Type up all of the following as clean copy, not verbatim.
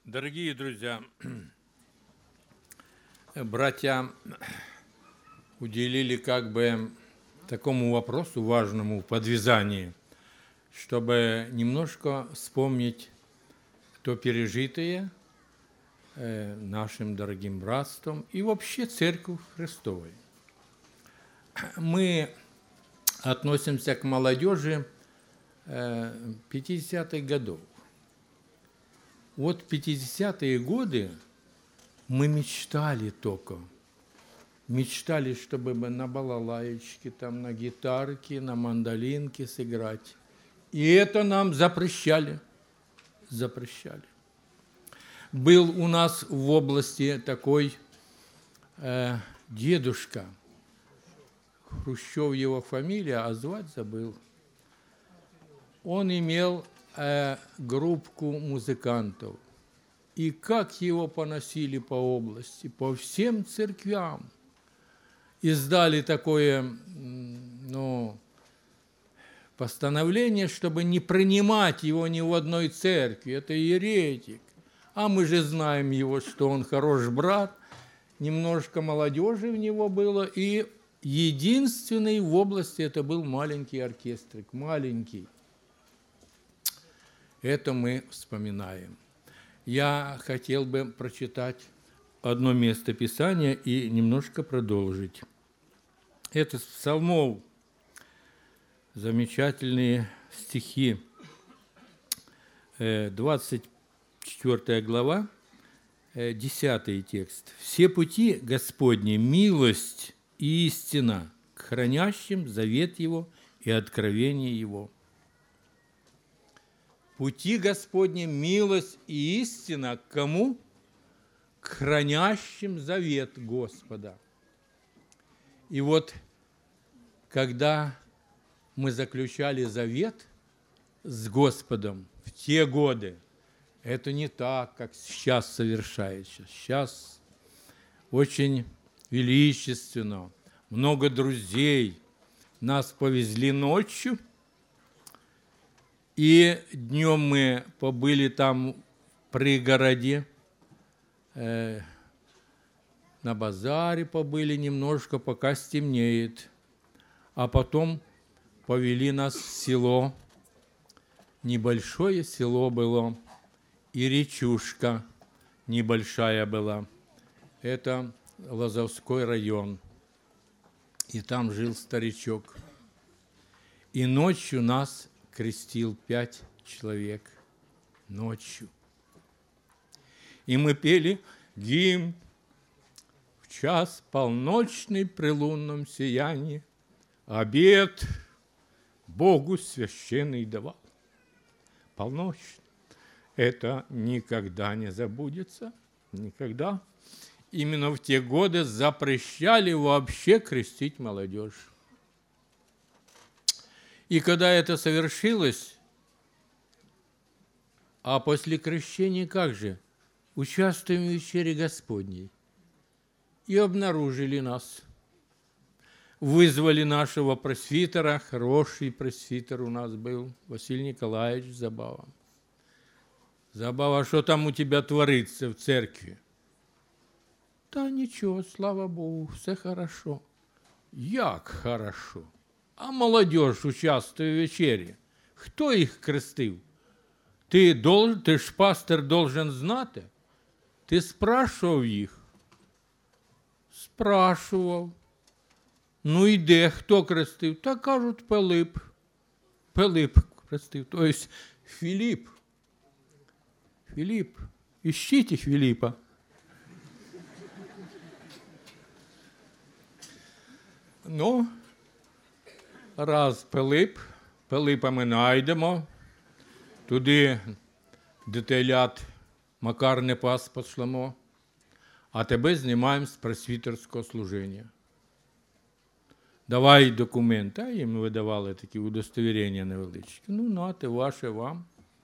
Дорогие друзья, братья уделили такому вопросу важному в подвязании, чтобы немножко вспомнить то пережитое нашим дорогим братством и вообще Церковью Христовой. Мы относимся к молодежи 50-х годов. Вот в 50-е годы мы мечтали только. Мечтали, чтобы на балалаечке, там, на гитарке, на мандолинке сыграть. И это нам запрещали. Запрещали. Был у нас в области такой дедушка. Хрущев его фамилия, а звать забыл. Он имел группку музыкантов. И как его поносили по области, по всем церквям. Издали такое постановление, чтобы не принимать его ни в одной церкви. Это еретик. А мы же знаем его, что он хороший брат. Немножко молодежи в него было. И единственный в области это был маленький оркестрик. Маленький. Это мы вспоминаем. Я хотел бы прочитать одно место Писания и немножко продолжить. Это с Псалмов, замечательные стихи. 24 глава, 10 текст. «Все пути Господни, милость и истина к хранящим завет Его и откровение Его». Пути Господни, милость и истина к кому? К хранящим завет Господа. И вот, когда мы заключали завет с Господом в те годы, это не так, как сейчас совершается. Сейчас очень величественно, много друзей. Нас повезли ночью, и днем мы побыли там в пригороде, на базаре побыли немножко, пока стемнеет. А потом повели нас в село. Небольшое село было, и речушка небольшая была. Это Лозовской район. И там жил старичок. И ночью нас крестил 5 человек ночью. И мы пели гимн в час полночный при лунном сиянии. Обет Богу священный давал. Полночный. Это никогда не забудется. Никогда. Именно в те годы запрещали вообще крестить молодежь. И когда это совершилось, а после крещения как же? Участвуем в вечере Господней. И обнаружили нас. Вызвали нашего пресвитера, хороший пресвитер у нас был, Василий Николаевич Забава. Забава, что там у тебя творится в церкви? Да ничего, слава Богу, все хорошо. Як хорошо? А молодежь участвує в вечері. Хто їх хрестив? Ти ж пастир должен знати. Ти спрашував їх? Спрашував. Ну і де? Хто хрестив? Та кажуть, Пилип. Пилип хрестив. Тобто Філіп. Філіп. Іщіть Філіпа. Ну, раз Пилипа ми знайдемо, туди дитилят Макарне пас пошлемо, а тебе знімаємо з пресвітерського служіння. Давай документи, а їм видавали такі удостовірення невеличкі. Ну, нате, ваше вам.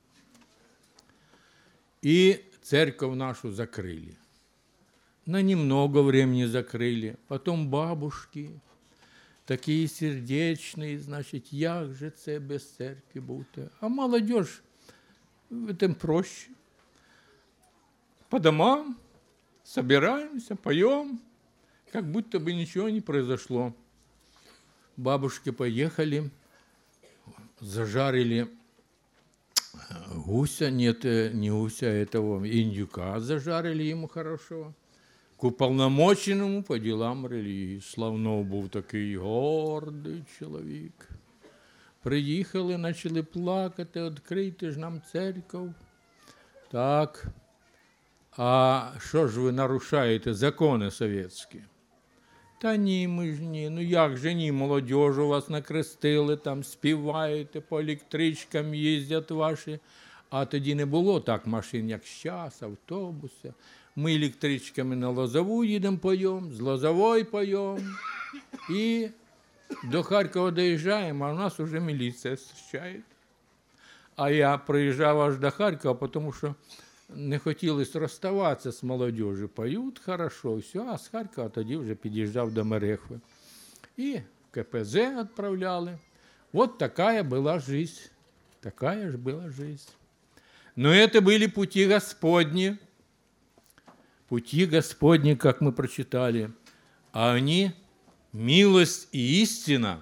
І церковь нашу закрили. На немного времени закрили, потом бабушки, такі сердечні, значить, як же це без церкви бути? А молодежь в этом проще. по домам, собираемся, поем, как будто бы ничего не произошло. Бабушки поехали, зажарили гуся, нет, не гуся, этого индюка зажарили ему хорошо. К уполномоченному по делам релігії. Славно був такий гордий чоловік. Приїхали, почали плакати, відкрийте ж нам церкву. Так, а що ж ви нарушаєте закони совєтські? Та ні, ми ж ні, ну як же ні, молодіжу вас накрестили, там співаєте, по електричкам їздять ваші. А тоді не було так машин, як зараз, автобуси. Ми електричками на Лозову їдемо, поємо, з Лозової поємо. І до Харкова доїжджаємо, а у нас вже міліція зустрічає. А я приїжджав аж до Харкова, тому що не хотілося розставатися з молодіжю. Поють хорошо, все, а з Харкова тоді вже під'їжджав до Мерехви. І КПЗ відправляли. Вот такая была жизнь. Такая же была жизнь. Но это были пути Господни. Пути Господни, как мы прочитали. А они милость и истина.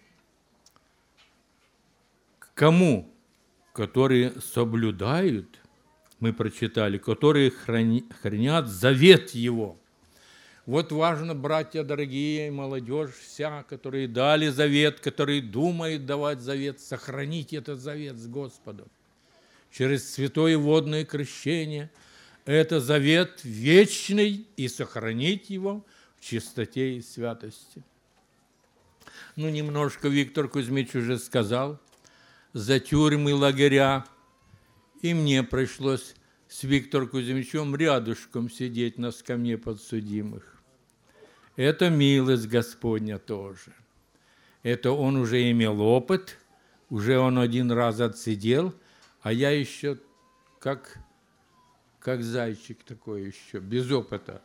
К кому? Которые соблюдают, мы прочитали, которые хранят завет Его. Вот важно, братья дорогие, молодежь вся, которые дали завет, которые думают давать завет, сохранить этот завет с Господом. Через святое водное крещение это завет вечный, и сохранить его в чистоте и святости. Ну, немножко Виктор Кузьмич уже сказал за тюрьмы, лагеря. И мне пришлось с Виктором Кузьмичем рядышком сидеть на скамье подсудимых. Это милость Господня тоже. Это он уже имел опыт, уже он один раз отсидел, а я еще как зайчик такой еще, без опыта.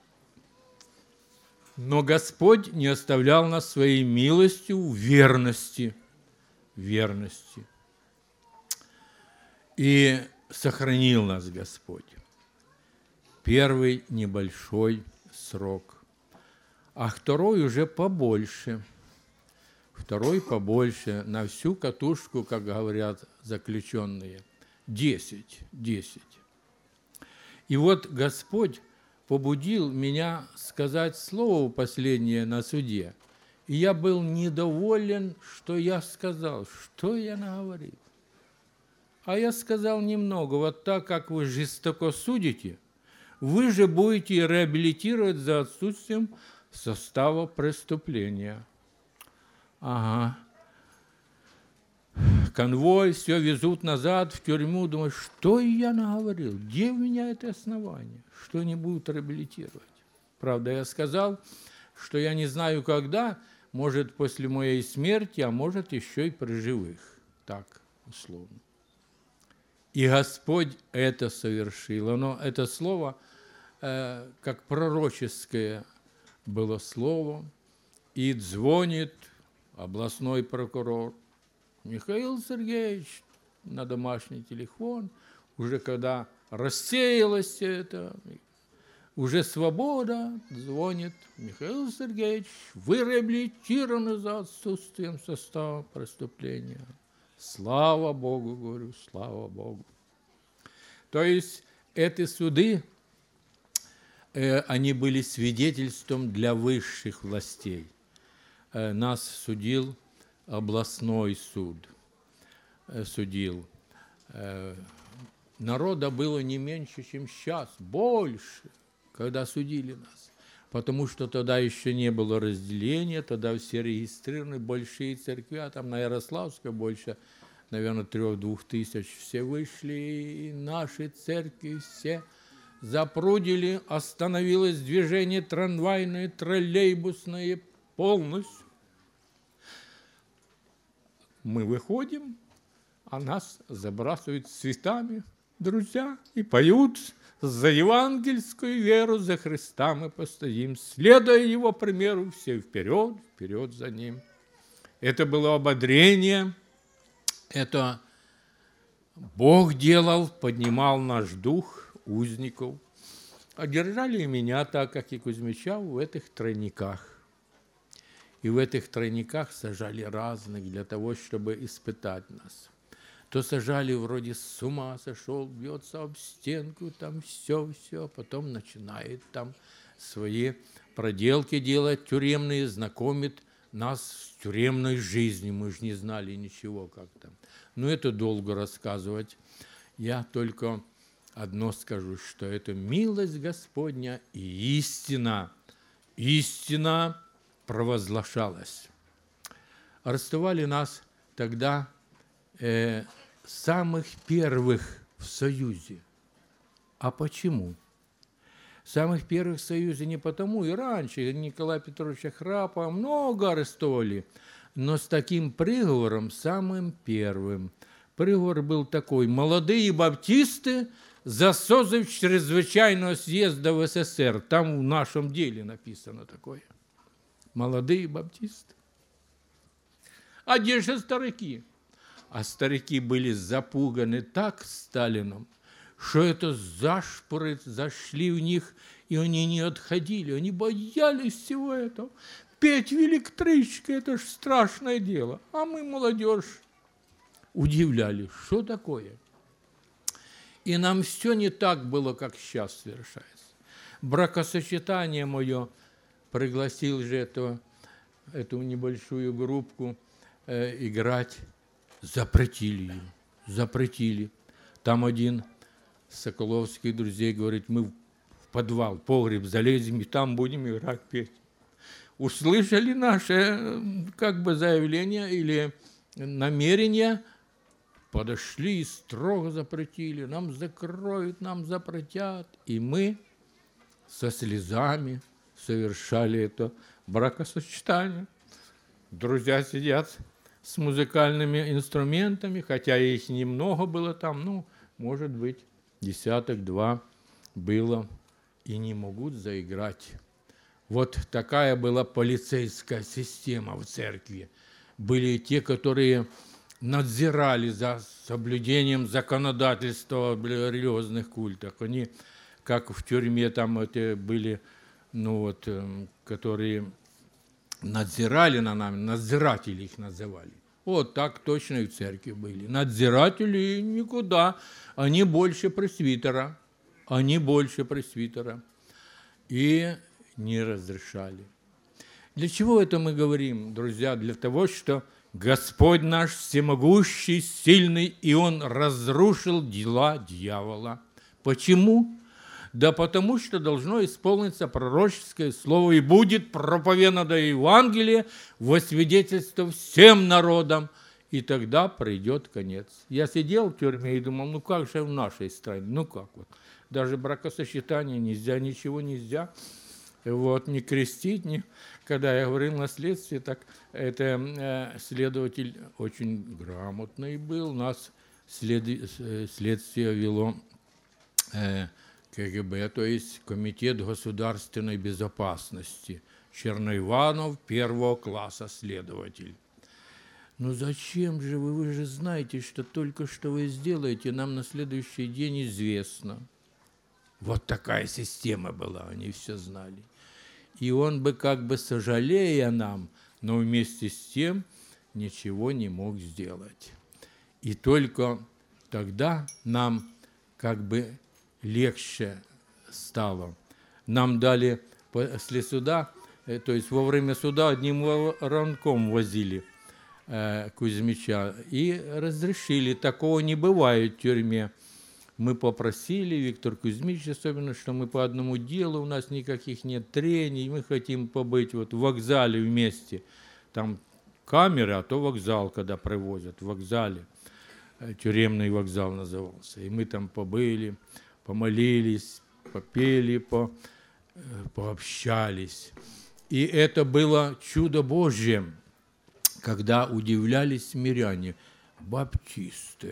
Но Господь не оставлял нас своей милостью в верности. И сохранил нас Господь. Первый небольшой срок, а второй уже побольше. Второй побольше, на всю катушку, как говорят заключенные, 10. И вот Господь побудил меня сказать слово последнее на суде. И я был недоволен, что я сказал, что я наговорил. А я сказал немного, вот так как вы жестоко судите, вы же будете реабилитировать за отсутствием состава преступления. Ага. Конвой, все везут назад в тюрьму. Думаю, что я наговорил? Где у меня это основание? Что не будут реабилитировать? Правда, я сказал, что я не знаю, когда, может, после моей смерти, а может, еще и при живых. Так, условно. И Господь это совершил. Это слово, как пророческое было слово. И звонит областной прокурор. Михаил Сергеевич на домашний телефон, уже когда рассеялось это, уже свобода, звонит. Михаил Сергеевич, вы реабилитированы за отсутствием состава преступления. Слава Богу, говорю, слава Богу. То есть эти суды, они были свидетельством для высших властей. Нас судил областной суд. Народа было не меньше, чем сейчас, больше, когда судили нас. Потому что тогда еще не было разделения, тогда все регистрированы, большие церкви, там на Ярославской больше, наверное, 3-2 тысяч, все вышли, и наши церкви все запрудили, остановилось движение трамвайное, троллейбусное полностью. Мы выходим, а нас забрасывают цветами, друзья, и поют за евангельскую веру, за Христа мы постоим, следуя Его примеру, все вперед, вперед за Ним. Это было ободрение, это Бог делал, поднимал наш дух узников. А держали и меня, так как и Кузьмича, в этих тройниках. И в этих тройниках сажали разных для того, чтобы испытать нас. То сажали вроде с ума сошел, бьется об стенку, там все, потом начинает там свои проделки делать тюремные, знакомит нас с тюремной жизнью. Мы же не знали ничего как там. Но это долго рассказывать. Я только одно скажу, что это милость Господня и истина. Истина провозглашалась. Арестовали нас тогда самых первых в Союзе. А почему? Самых первых в Союзе не потому, и раньше Николая Петровича Храпова много арестовали, но с таким приговором самым первым. Приговор был такой: молодые баптисты за созыв чрезвычайного съезда в СССР. Там в нашем деле написано такое. Молодые баптисты. А где же старики? А старики были запуганы так Сталином, что это зашпоры зашли в них, и они не отходили. Они боялись всего этого. Петь в электричке – это ж страшное дело. А мы, молодежь, удивлялись, что такое. И нам все не так было, как сейчас совершается. Бракосочетание мое, пригласил же эту небольшую группку играть, запретили ее, запретили. Там один Соколовских друзей говорит: мы в подвал, погреб залезем и там будем играть, петь. Услышали наше как бы заявление или намерение, подошли и строго запретили. Нам закроют, нам запретят. И мы со слезами совершали это бракосочетание. Друзья сидят с музыкальными инструментами, хотя их немного было там, ну, может быть, десяток-два было, и не могут заиграть. Вот такая была полицейская система в церкви. Были те, которые надзирали за соблюдением законодательства в религиозных культах. Они, как в тюрьме, там это были, ну вот, которые надзирали на нами, надзиратели их называли. Вот так точно и в церкви были. Надзиратели никуда, они больше пресвитера, и не разрешали. Для чего это мы говорим, друзья? Для того, что Господь наш всемогущий, сильный, и Он разрушил дела дьявола. Почему? Да потому что должно исполниться пророческое слово, и будет проповедано Евангелие во свидетельство всем народам, и тогда придет конец. Я сидел в тюрьме и думал, ну как же в нашей стране, ну как вот, даже бракосочетание нельзя, ничего нельзя, вот, не крестить, не... Когда я говорил на следствии, так это следователь очень грамотный был, нас следствие вело КГБ, то есть Комитет государственной безопасности. Черноиванов первого класса следователь. Ну зачем же вы же знаете, что только что вы сделаете, нам на следующий день известно. Вот такая система была, они все знали. И он бы как бы сожалея нам, но вместе с тем ничего не мог сделать. И только тогда нам как бы легче стало. Нам дали после суда, то есть во время суда одним воронком возили Кузьмича и разрешили. Такого не бывает в тюрьме. Мы попросили, Виктор Кузьмич особенно, что мы по одному делу, у нас никаких нет трений, мы хотим побыть вот в вокзале вместе. Там камеры, а то вокзал, когда привозят, в вокзале. Тюремный вокзал назывался. И мы там побыли, помолились, попели, пообщались. И это было чудо Божье, когда удивлялись миряне, баптисты.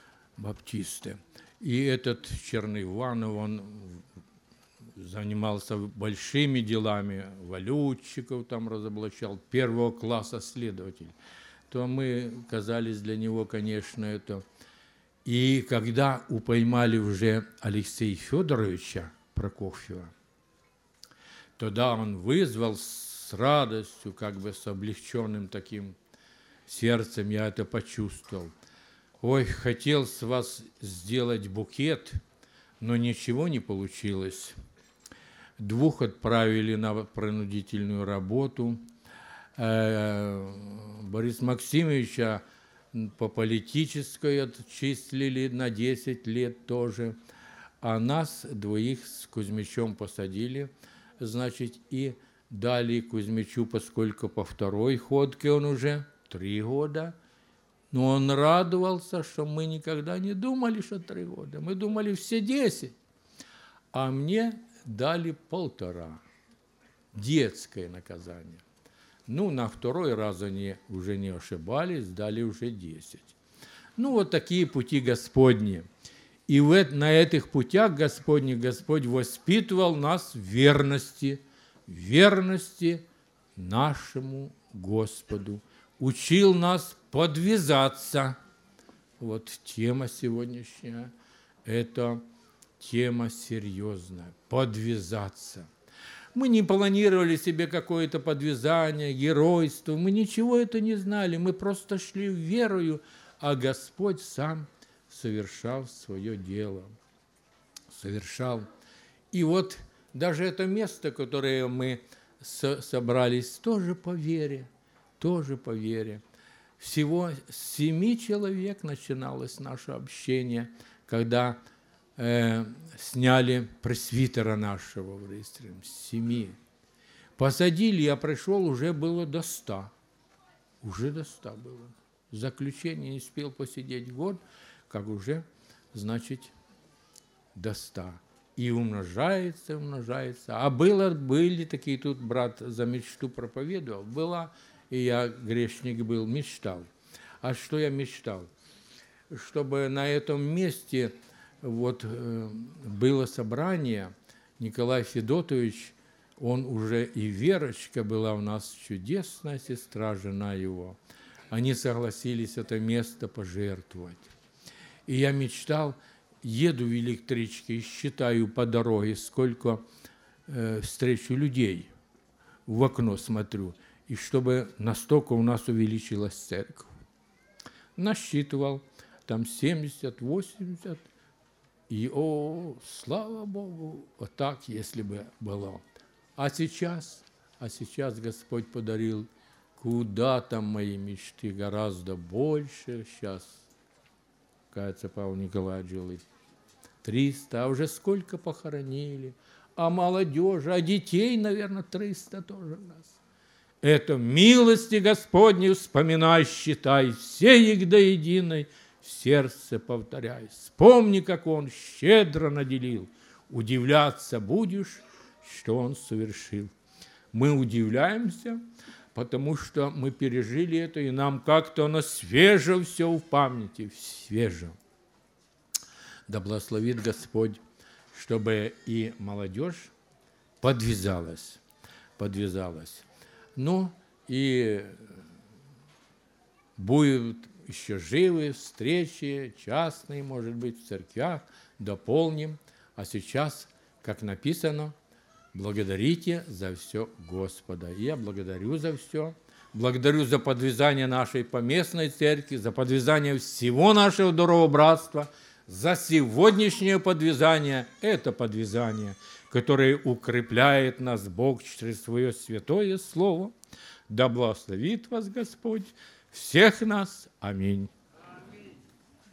И этот Черноиванов, он занимался большими делами, валютчиков там разоблачал, первого класса следователь. То мы казались для него, конечно, это... И когда упоймали уже Алексея Федоровича, Прокофьева. Тогда он вызвал с радостью, как бы с облегченным таким сердцем, я это почувствовал. Ой, хотел с вас сделать букет, но ничего не получилось. 2 отправили на принудительную работу. Бориса Максимовича по политической отчислили на 10 лет тоже. А нас 2 с Кузьмичем посадили, значит, и дали Кузьмичу, поскольку по 2-й ходке он уже 3 года. Но он радовался, что мы никогда не думали, что 3 года. Мы думали все 10. А мне дали 1,5. Детское наказание. Ну, на 2-й раз они уже не ошибались, дали уже 10. Ну, вот такие пути Господни. И на этих путях Господних Господь воспитывал нас в верности нашему Господу. Учил нас подвязаться. Вот тема сегодняшняя, это тема серьезная. Подвязаться. Мы не планировали себе какое-то подвязание, геройство. Мы ничего это не знали. Мы просто шли верою, а Господь сам совершал свое дело. Совершал. И вот даже это место, которое мы собрались, тоже по вере. Тоже по вере. Всего с 7 человек начиналось наше общение, когда сняли пресвитера нашего в Истре. 7. Посадили, я пришел, уже было до 100. Уже до 100 было. В заключении не успел посидеть год, как уже, значит, до 100. И умножается, умножается. А были такие, тут брат за мечту проповедовал, была, и я грешник был, мечтал. А что я мечтал? Чтобы на этом месте вот было собрание, Николай Федотович, он уже и Верочка была у нас, чудесная сестра, жена его. Они согласились это место пожертвовать. И я мечтал, еду в электричке и считаю по дороге, сколько встречу людей, в окно смотрю, и чтобы настолько у нас увеличилась церковь. Насчитывал, там 70, 80, и, слава Богу, вот так, если бы было. А сейчас Господь подарил, куда там мои мечты, гораздо больше. Сейчас, кажется, Павел Николаевич говорит, 300, а уже сколько похоронили. А молодежи, а детей, наверное, 300 тоже у нас. Это милости Господни вспоминай, считай, все их до единой, в сердце повторяй. Вспомни, как Он щедро наделил, удивляться будешь, что Он совершил. Мы удивляемся, потому что мы пережили это, и нам как-то оно свеже все в памяти, свеже. Да благословит Господь, чтобы и молодежь подвязалась. Ну, и будут еще живые встречи, частные, может быть, в церквях, дополним. А сейчас, как написано, благодарите за все Господа. И я благодарю за все. Благодарю за подвязание нашей поместной церкви, за подвязание всего нашего здорового братства, за сегодняшнее подвязание. Это подвязание, которое укрепляет нас Бог через свое святое Слово. Да благословит вас Господь, всех нас. Аминь.